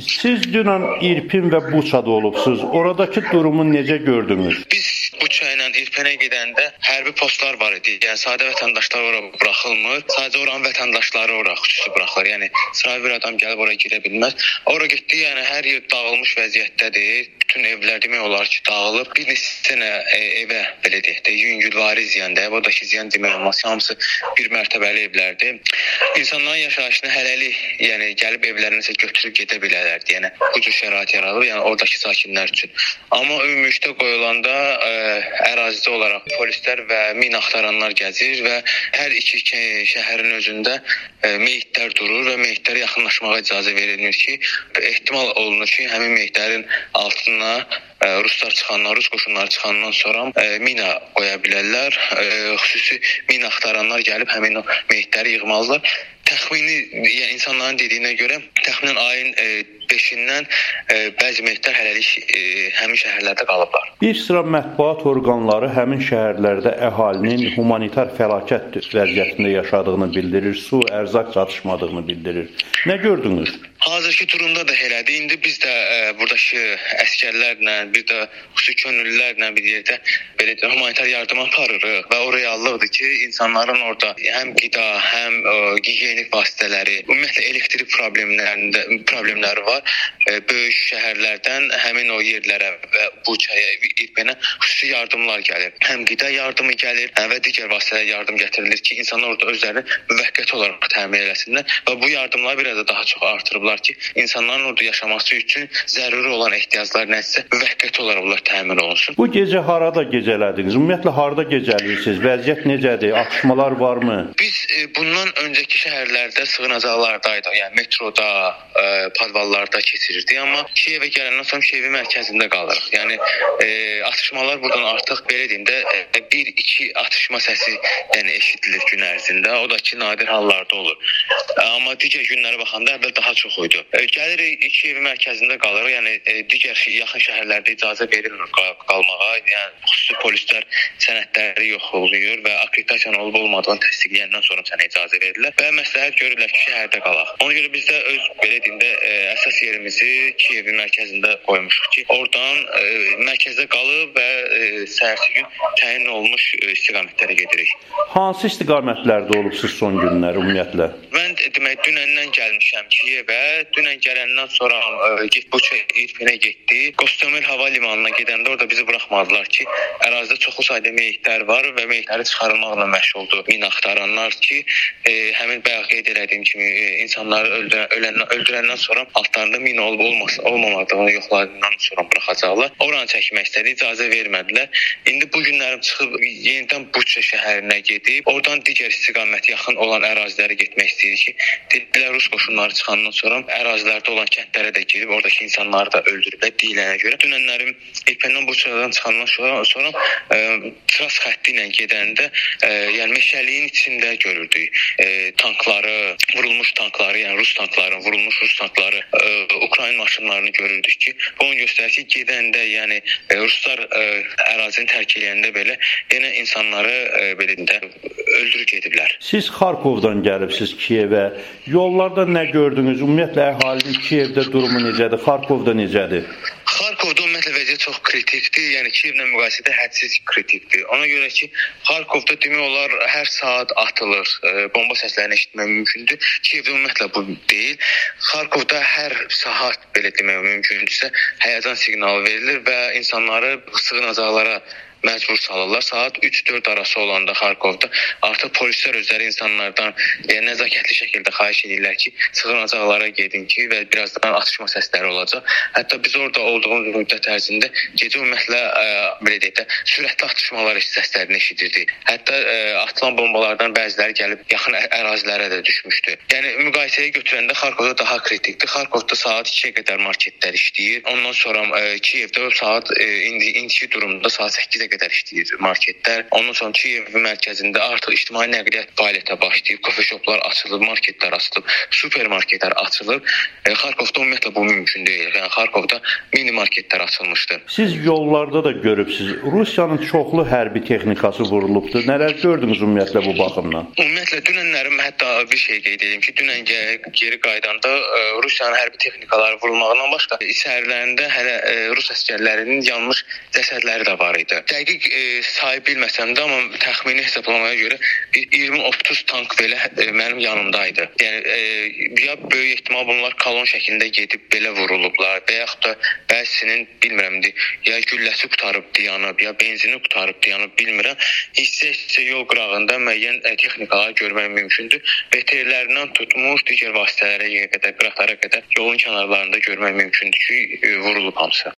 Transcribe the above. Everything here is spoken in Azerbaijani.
Siz dünən İrpin və Buçada olubsunuz. Oradakı durumu necə gördünüz? Biz Buça ilə İrpənə gedəndə hərbi postlar var idi. Yəni sadə vətəndaşlar ora buraxılmır. Sadəcə oranın vətəndaşları ora xüsusi buraxılır. Yəni sıravi bir adam gəlib ora girə bilməz. Ora getdi, yəni hər yer dağılmış vəziyyətdədir. Bütün evlər demək olar ki, dağılıb. Bir neçə evə belə deyək də yüngülvari ziyan dəyib. Oradakı ziyan demək olmaz. Hamısı bir mərtəbəli evlərdir. İnsanların yaşayışını hələlik, yəni gəlib evlərinizə götürüb gedə bilərlərdi. Yəni bu cür şərait yaradılıb, yəni oradakı sakinlər üçün. Amma ümumdə qoyulanda ərazidə olaraq polislər və mina axtaranlar gəzir və hər iki şəhərin özündə meyitlər durur və meyitlərə yaxınlaşmağa icazə verilmir ki, ehtimal olunur ki, həmin meyitlərin altına ruslar çıxanlar, rus qoşunları çıxandan sonra mina qoya bilərlər. Xüsusi mina axtaranlar gəlib həmin o meyitləri yığmalılar. Təxmini, yəni insanların dediyinə görə təxminən ayın 5-dən bəzi meyitlər hələlik həmin şəhərlərdə qalıblar. Bir sıra mətbuat orqanları həmin şəhərlərdə əhalinin humanitar fəlakət vəziyyətində yaşadığını bildirir, su, ərzaq çatışmadığını bildirir. Nə gördünüz? Hazırki durumda da elədir. İndi biz də buradakı əsgərlərlə, bir də xüsusi könüllülərlə bir yerdə belə deyək, humanitar yardım aparırıq və o reallıqdır ki, insanların orada həm qida, həm gigiyenik vasitələri, ümumiyyətlə elektrik problemləri var. Böyük şəhərlərdən həmin o yerlərə və Buçaya, İrpənə xüsusi yardımlar gəlir. Həm qida yardımı gəlir, həm və digər vasitələr yardım gətirilir ki, insanlar orada özlərini müvəqqəti olaraq təmin eləsinlər və bu yardımlar biraz da daha çox artırıblar ki, insanların orada yaşaması üçün zəruri olan ehtiyaclar nəsə müvəqqəti olaraq onlar təmin olunsun. Bu gecə harada gecələdiniz? Ümumiyyətlə harda gecələyirsiniz? Vəziyyət necədir? Atışmalar varmı? Biz bundan öncəki şəhərlərdə sığınacaqlardaydıq. Yəni metroda, podvallarda keçirirdik, amma Kiyevə gələndən sonra Kiyevin mərkəzində qalırıq. Yəni atışmalar buradan artıq belə deyim də 1-2 atışma səsi yəni eşidilir gün ərzində. O da ki, nadir hallarda olur. Amma digər günlərə baxanda əvvəl daha çox idi. Gəlirik Kiyevin mərkəzində qalırıq. Yəni digər yaxın şəhərlərdə icazə verilmir qalmağa. Yəni xüsusi polislər sənədləri yoxlayır və akkreditasiya olub olmadığını təsdiqləyəndən sonra sənə icazə verirlər və məsləhət görürlər ki, şəhərdə qalaq. Ona görə biz də öz belə deyim də əsas yerimizi Kiyevin mərkəzində qoymuşuq ki, oradan mərkəzdə qalıb və səhərsi gün təyin olunmuş istiqamətlərə gedirik. Hansı istiqamətlərdə olubsunuz son günlər ümumiyyətlə? Mən demək dünəndən gəlmişəm Kiyevə. Dünən gələndən sonra Buça İrpinə getdi. Qostomel hava limanına gedəndə orada bizi buraxmadılar ki, ərazidə çoxlu sayda meyitlər var və meyitləri çıxarılmaqla məşğuldur mina axtaranlar ki, həmin bayaq qeyd elədiyim kimi insanları öldürəndən sonra altlarında mina olub olmamadığını yoxladıqdan sonra buraxacaqlar. Oranı çəkmək istədi, icazə vermədilər. İndi bu günlərim çıxıb yenidən Buça şəhərinə gedib, oradan digər istiqamət yaxın olan ərazilərə getmək istəyirik ki, dedilər Rus qoşunları çıxandan sonra ərazilərdə olan kəndlərə də girib, oradakı insanları da öldürüblər deyilənə görə. Dünənlərim İrpəndən Buçadan çıxandan sonra tras xətti ilə gedəndə yəni meşəliyin içində görürdük tankları, vurulmuş tankları, yəni Rus tankları, vurulmuş Rus tankları, Ukrayna maşınlarını görürdük ki, bu onu göstərir ki, gedəndə, yəni Ruslar ərazini tərk edəndə belə yenə insanları belə də öldürüb gediblər. Siz Xarkovdan gəlibsiniz Kiyevə. Yollarda nə gördünüz? Ümumiyyətlə əhalinin Kiyevdə durumu necədir? Xarkovda necədir? Xarkovda ümumiyyətlə vəziyyət çox kritikdir. Yəni Kiyevlə müqayisədə hədsiz kritikdir. Ona görə ki, Xarkovda demək olar hər saat atılır, bomba səslərini eşitmək mümkündür. Kiyevdə ümumiyyətlə bu deyil. Xarkovda hər saat belə demək mümkündürsə, həyəcan siqnalı verilir və insanları sığınacaqlara məcbur salırlar. Saat 3-4 arası olanda Xarkovda artıq polislər özləri insanlardan nəzakətli şəkildə xahiş edirlər ki, sığınacaqlara gedin ki, və birazdan atışma səsləri olacaq. Hətta biz orada olduğumuz müddət ərzində gecə ümumiyyətlə belə deyək də sürətli atışmalar səslərini eşidirdik. Hətta atılan bombalardan bəziləri gəlib yaxın ərazilərə də düşmüşdü. Yəni müqayisəyə götürəndə Xarkovda daha kritikdir. Xarkovda saat 2-yə qədər marketlər işləyir. Ondan sonra Kiyevdə saat indiki durumda saat 8-ə qədər işləyir marketlər. Ondan sonra Kiyev mərkəzində artıq ictimai nəqliyyat fəaliyyətə başlayıb, kofe shoplar açılıb, marketlər açılıb, supermarketlər açılıb. Xarkovda ümumiyyətlə bu mümkün deyil. Yəni Xarkovda mini marketlər açılmışdı. Siz yollarda da görübsüz. Rusiyanın çoxlu hərbi texnikası vurulubdu. Nələr gördünüz ümumiyyətlə bu baxımdan? Ümumiyyətlə dünənlərim hətta bir şey qeyd edeyim ki, dünən geri qaydanda Rusiyanın hərbi texnikaları vurulmağından başqa içərilərində hələ Rus əsgərlərinin yanmış cəsədləri də var idi. Dəqiq sayı bilməsəm də, amma təxmini hesablamaya görə 20-30 tank belə mənim yanımdaydı. Yəni ya böyük ehtimal bunlar kolon şəklində gedib belə vurulublar və yaxud da bəzisinin bilmirəm, ya gülləsi qutarıb yanıb, ya benzini qutarıb yanıb bilmirəm. Hissə yol qırağında müəyyən texnikalar görmək mümkündür. BTR-lərindən tutmuş digər vasitələrə qədər, qıraqlara qədər yolun kənarlarında görmək mümkündür ki, vurulub hamısı.